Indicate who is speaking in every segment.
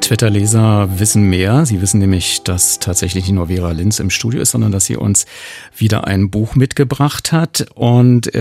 Speaker 1: Twitter-Leser wissen mehr. Sie wissen nämlich, dass tatsächlich nicht nur Vera Linz im Studio ist, sondern dass sie uns wieder ein Buch mitgebracht hat. Und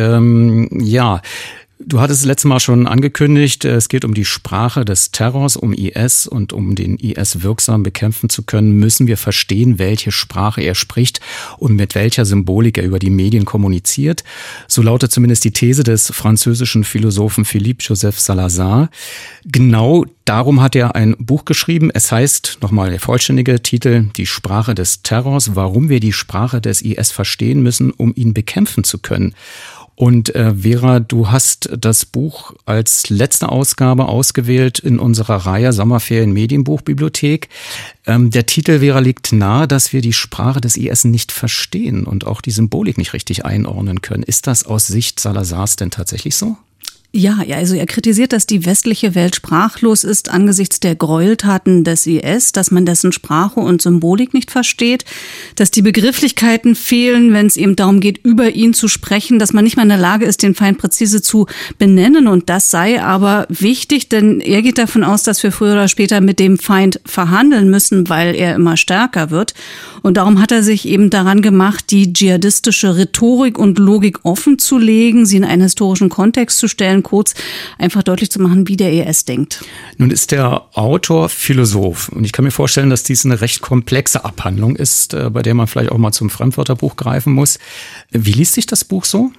Speaker 1: du hattest das letzte Mal schon angekündigt, es geht um die Sprache des Terrors, um IS, und um den IS wirksam bekämpfen zu können, müssen wir verstehen, welche Sprache er spricht und mit welcher Symbolik er über die Medien kommuniziert. So lautet zumindest die These des französischen Philosophen Philippe Joseph Salazar. Genau darum hat er ein Buch geschrieben. Es heißt, nochmal der vollständige Titel, Die Sprache des Terrors, warum wir die Sprache des IS verstehen müssen, um ihn bekämpfen zu können. Und Vera, du hast das Buch als letzte Ausgabe ausgewählt in unserer Reihe Sommerferien Medienbuchbibliothek. Der Titel, Vera, liegt nahe, dass wir die Sprache des IS nicht verstehen und auch die Symbolik nicht richtig einordnen können. Ist das aus Sicht Salazars denn tatsächlich so?
Speaker 2: Ja, also er kritisiert, dass die westliche Welt sprachlos ist angesichts der Gräueltaten des IS, dass man dessen Sprache und Symbolik nicht versteht, dass die Begrifflichkeiten fehlen, wenn es eben darum geht, über ihn zu sprechen, dass man nicht mal in der Lage ist, den Feind präzise zu benennen. Und das sei aber wichtig, denn er geht davon aus, dass wir früher oder später mit dem Feind verhandeln müssen, weil er immer stärker wird. Und darum hat er sich eben daran gemacht, die dschihadistische Rhetorik und Logik offen zu legen, sie in einen historischen Kontext zu stellen, kurz einfach deutlich zu machen, wie der IS denkt.
Speaker 1: Nun ist der Autor Philosoph und ich kann mir vorstellen, dass dies eine recht komplexe Abhandlung ist, bei der man vielleicht auch mal zum Fremdwörterbuch greifen muss. Wie liest sich das Buch so?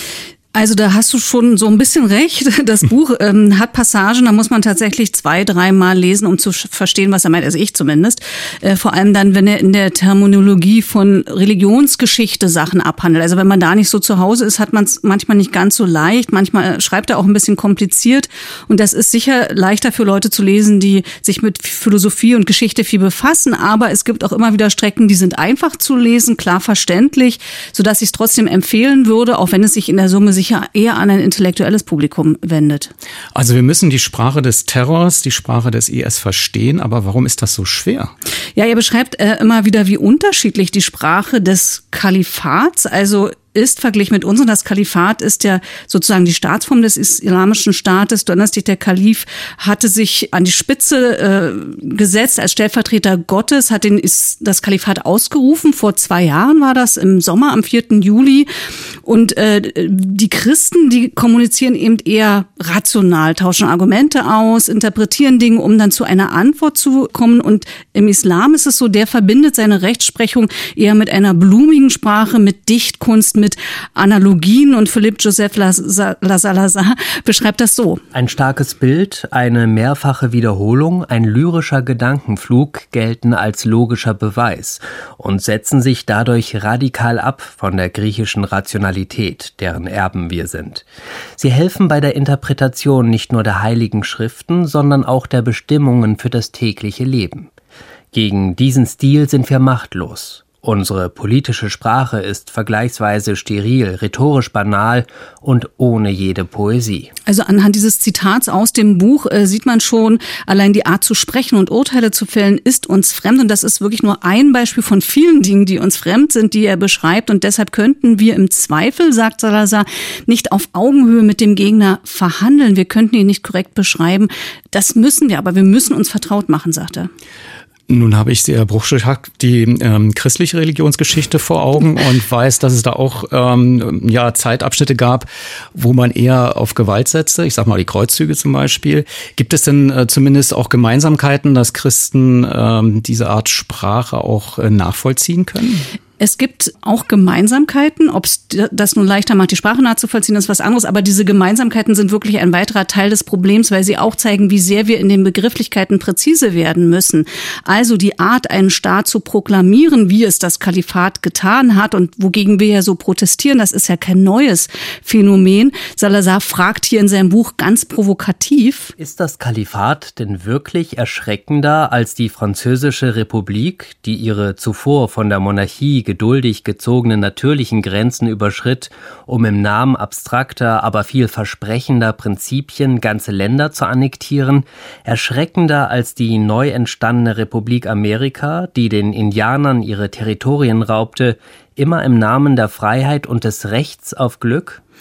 Speaker 2: Also da hast du schon so ein bisschen recht. Das Buch hat Passagen, da muss man tatsächlich 2-3 Mal lesen, um zu verstehen, was er meint, also ich zumindest. Vor allem dann, wenn er in der Terminologie von Religionsgeschichte Sachen abhandelt. Also wenn man da nicht so zu Hause ist, hat man es manchmal nicht ganz so leicht. Manchmal schreibt er auch ein bisschen kompliziert. Und das ist sicher leichter für Leute zu lesen, die sich mit Philosophie und Geschichte viel befassen. Aber es gibt auch immer wieder Strecken, die sind einfach zu lesen, klar verständlich, sodass ich es trotzdem empfehlen würde, auch wenn es sich in der Summe sicher eher an ein intellektuelles Publikum wendet.
Speaker 1: Also wir müssen die Sprache des Terrors, die Sprache des IS verstehen, aber warum ist das so schwer?
Speaker 2: Ja, er beschreibt immer wieder, wie unterschiedlich die Sprache des Kalifats, also ist verglichen mit uns, und das Kalifat ist ja sozusagen die Staatsform des islamischen Staates. Du erinnerst dich, der Kalif hatte sich an die Spitze gesetzt als Stellvertreter Gottes, hat das Kalifat ausgerufen. Vor 2 Jahren war das, im Sommer, am 4. Juli. Und die Christen, die kommunizieren eben eher rational, tauschen Argumente aus, interpretieren Dinge, um dann zu einer Antwort zu kommen. Und im Islam ist es so, der verbindet seine Rechtsprechung eher mit einer blumigen Sprache, mit Dichtkunst, mit Analogien, und Philippe Joseph Salazar beschreibt das so.
Speaker 3: Ein starkes Bild, eine mehrfache Wiederholung, ein lyrischer Gedankenflug gelten als logischer Beweis und setzen sich dadurch radikal ab von der griechischen Rationalität, deren Erben wir sind. Sie helfen bei der Interpretation nicht nur der heiligen Schriften, sondern auch der Bestimmungen für das tägliche Leben. Gegen diesen Stil sind wir machtlos. Unsere politische Sprache ist vergleichsweise steril, rhetorisch banal und ohne jede Poesie.
Speaker 2: Also anhand dieses Zitats aus dem Buch sieht man schon, allein die Art zu sprechen und Urteile zu fällen ist uns fremd. Und das ist wirklich nur ein Beispiel von vielen Dingen, die uns fremd sind, die er beschreibt. Und deshalb könnten wir im Zweifel, sagt Salazar, nicht auf Augenhöhe mit dem Gegner verhandeln. Wir könnten ihn nicht korrekt beschreiben. Das müssen wir, aber wir müssen uns vertraut machen, sagt er.
Speaker 1: Nun habe ich sehr bruchstückhaft die christliche Religionsgeschichte vor Augen und weiß, dass es da auch Zeitabschnitte gab, wo man eher auf Gewalt setzte. Ich sag mal die Kreuzzüge zum Beispiel. Gibt es denn zumindest auch Gemeinsamkeiten, dass Christen diese Art Sprache auch nachvollziehen können?
Speaker 2: Es gibt auch Gemeinsamkeiten. Ob es das nun leichter macht, die Sprache nachzuvollziehen, ist was anderes. Aber diese Gemeinsamkeiten sind wirklich ein weiterer Teil des Problems, weil sie auch zeigen, wie sehr wir in den Begrifflichkeiten präzise werden müssen. Also die Art, einen Staat zu proklamieren, wie es das Kalifat getan hat und wogegen wir ja so protestieren, das ist ja kein neues Phänomen. Salazar fragt hier in seinem Buch ganz provokativ:
Speaker 3: Ist das Kalifat denn wirklich erschreckender als die Französische Republik, die ihre zuvor von der Monarchie geduldig gezogenen natürlichen Grenzen überschritt, um im Namen abstrakter, aber viel versprechender Prinzipien ganze Länder zu annektieren, erschreckender als die neu entstandene Republik Amerika, die den Indianern ihre Territorien raubte, immer im Namen der Freiheit und des Rechts auf Glück?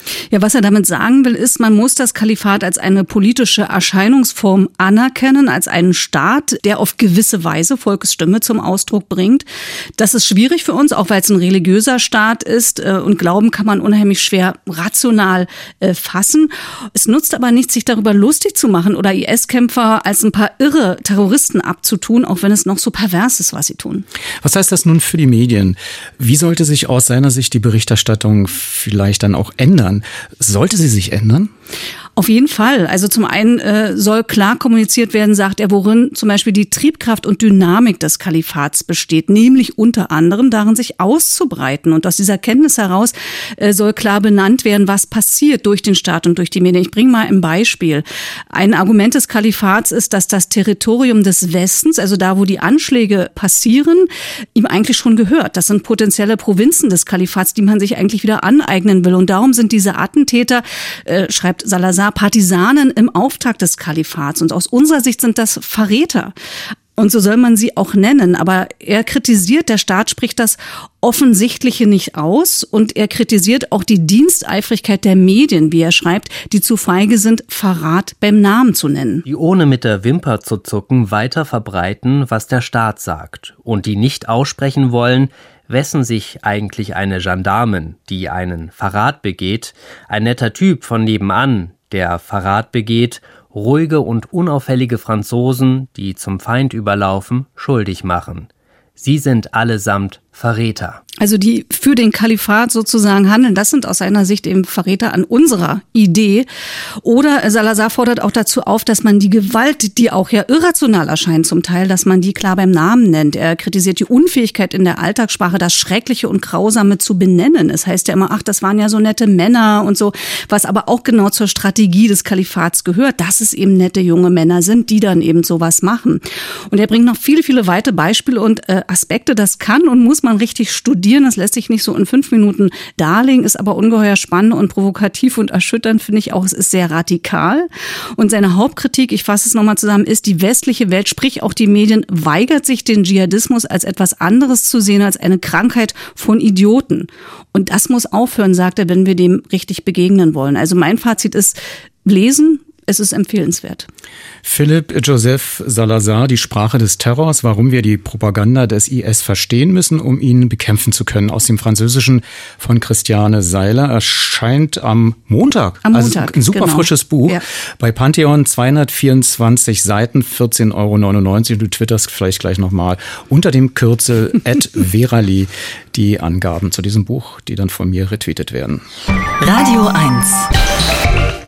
Speaker 2: Ja, was er damit sagen will, ist, man muss das Kalifat als eine politische Erscheinungsform anerkennen, als einen Staat, der auf gewisse Weise Volksstimme zum Ausdruck bringt. Das ist schwierig für uns, auch weil es ein religiöser Staat ist und Glauben kann man unheimlich schwer rational fassen. Es nutzt aber nichts, sich darüber lustig zu machen oder IS-Kämpfer als ein paar irre Terroristen abzutun, auch wenn es noch so pervers ist, was sie tun.
Speaker 1: Was heißt das nun für die Medien? Wie sollte sich aus seiner Sicht die Berichterstattung vielleicht dann auch ändern? Sollte sie sich ändern?
Speaker 2: Auf jeden Fall. Also zum einen soll klar kommuniziert werden, sagt er, worin zum Beispiel die Triebkraft und Dynamik des Kalifats besteht, nämlich unter anderem darin, sich auszubreiten. Und aus dieser Kenntnis heraus soll klar benannt werden, was passiert durch den Staat und durch die Medien. Ich bringe mal ein Beispiel. Ein Argument des Kalifats ist, dass das Territorium des Westens, also da, wo die Anschläge passieren, ihm eigentlich schon gehört. Das sind potenzielle Provinzen des Kalifats, die man sich eigentlich wieder aneignen will. Und darum sind diese Attentäter, schreibt Salazar, Partisanen im Auftrag des Kalifats. Und aus unserer Sicht sind das Verräter. Und so soll man sie auch nennen. Aber er kritisiert, der Staat spricht das Offensichtliche nicht aus. Und er kritisiert auch die Diensteifrigkeit der Medien, wie er schreibt, die zu feige sind, Verrat beim Namen zu nennen.
Speaker 3: Die ohne mit der Wimper zu zucken weiter verbreiten, was der Staat sagt. Und die nicht aussprechen wollen, wessen sich eigentlich eine Gendarmin, die einen Verrat begeht, ein netter Typ von nebenan, der Verrat begeht, ruhige und unauffällige Franzosen, die zum Feind überlaufen, schuldig machen. Sie sind allesamt Verräter.
Speaker 2: Also die für den Kalifat sozusagen handeln, das sind aus seiner Sicht eben Verräter an unserer Idee. Oder Salazar fordert auch dazu auf, dass man die Gewalt, die auch ja irrational erscheint zum Teil, dass man die klar beim Namen nennt. Er kritisiert die Unfähigkeit in der Alltagssprache, das Schreckliche und Grausame zu benennen. Es heißt ja immer, ach, das waren ja so nette Männer und so, was aber auch genau zur Strategie des Kalifats gehört, dass es eben nette junge Männer sind, die dann eben sowas machen. Und er bringt noch viele, viele weitere Beispiele und Aspekte. Das kann und muss man richtig studieren. Das lässt sich nicht so in 5 Minuten darlegen, ist aber ungeheuer spannend und provokativ und erschütternd, finde ich auch. Es ist sehr radikal. Und seine Hauptkritik, ich fasse es nochmal zusammen, ist, die westliche Welt, sprich auch die Medien, weigert sich, den Dschihadismus als etwas anderes zu sehen, als eine Krankheit von Idioten. Und das muss aufhören, sagt er, wenn wir dem richtig begegnen wollen. Also mein Fazit ist, lesen, es ist empfehlenswert.
Speaker 1: Philipp Joseph Salazar, die Sprache des Terrors, warum wir die Propaganda des IS verstehen müssen, um ihn bekämpfen zu können. Aus dem Französischen von Christiane Seiler, erscheint am Montag. Also ein super frisches Buch. Ja. Bei Pantheon 224 Seiten, 14,99 €. Du twitterst vielleicht gleich nochmal unter dem Kürzel @verali die Angaben zu diesem Buch, die dann von mir retweetet werden.
Speaker 4: Radio 1